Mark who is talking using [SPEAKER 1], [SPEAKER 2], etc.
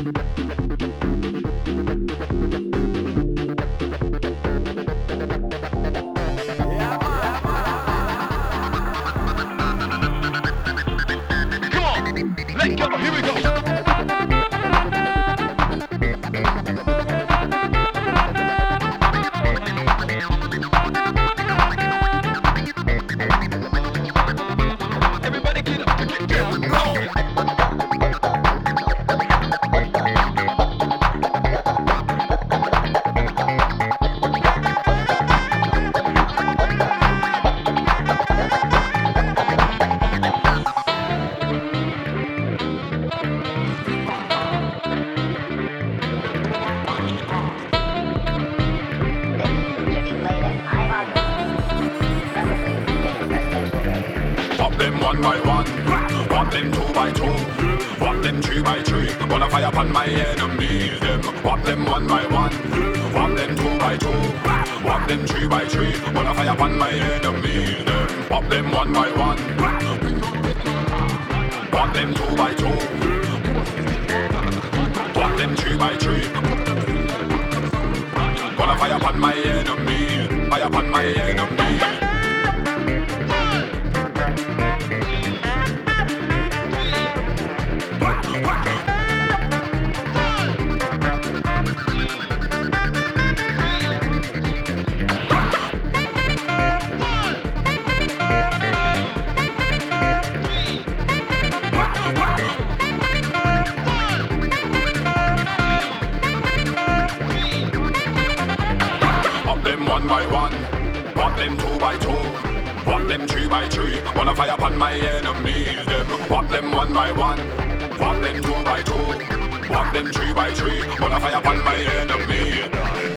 [SPEAKER 1] Let's go, here we go. Everybody get up, get down, roll. Pop them one by one, pop them two by two, pop them three by three. Wanna fire upon my enemies. Them pop them one by one, pop them two by two, pop them three by three. Wanna fire upon my enemies. Them pop them one by one, pop them two by two, pop them three by three. Wanna fire upon my enemies, fire upon my enemies. One by one, pop them two by two, pop them three by three. Wanna fire upon my enemies. Them pop them one by one, pop them two by two, pop them three by three. Wanna fire upon my enemies.